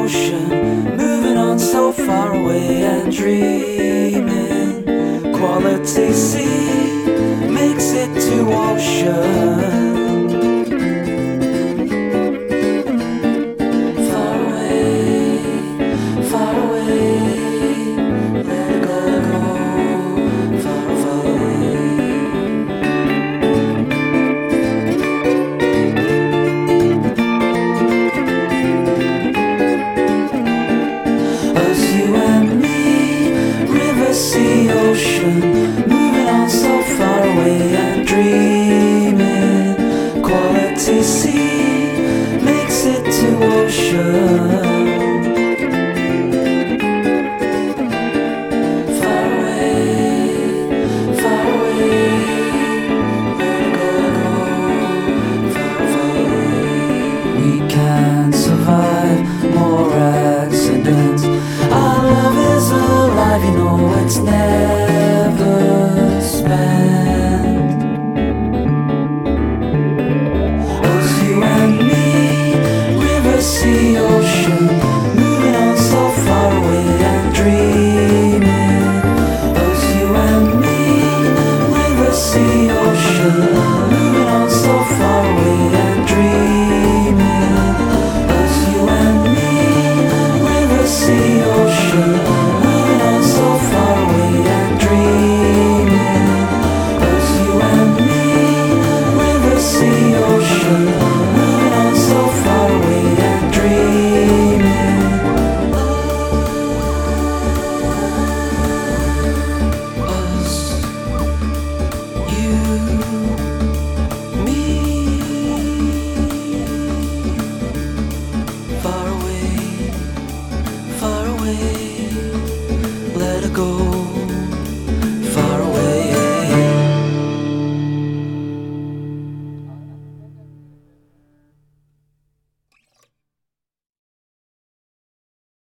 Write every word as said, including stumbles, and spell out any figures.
ocean, moving on so far away and dreaming. Quality sea makes it to ocean. Far away, far away, let it go, go, far, far away. Us, you and me, river, sea, ocean, moving on so far away and dreaming. Quality sea makes it to ocean. Far away, far away, let it go, go, far, far away. We can't survive more accidents. Our love is alive, you know it's never spent. Us, you and me, river, sea, ocean, moving on so far away and dreaming. Us, you and me, river, sea, ocean, moving on so far away and dreaming. Us, you and me, river, sea, ocean, moving on so far away and dreaming. Us, you and me, river, sea, ocean, moving on so far away and dreaming. Us, you, me, far away, far away, let it go.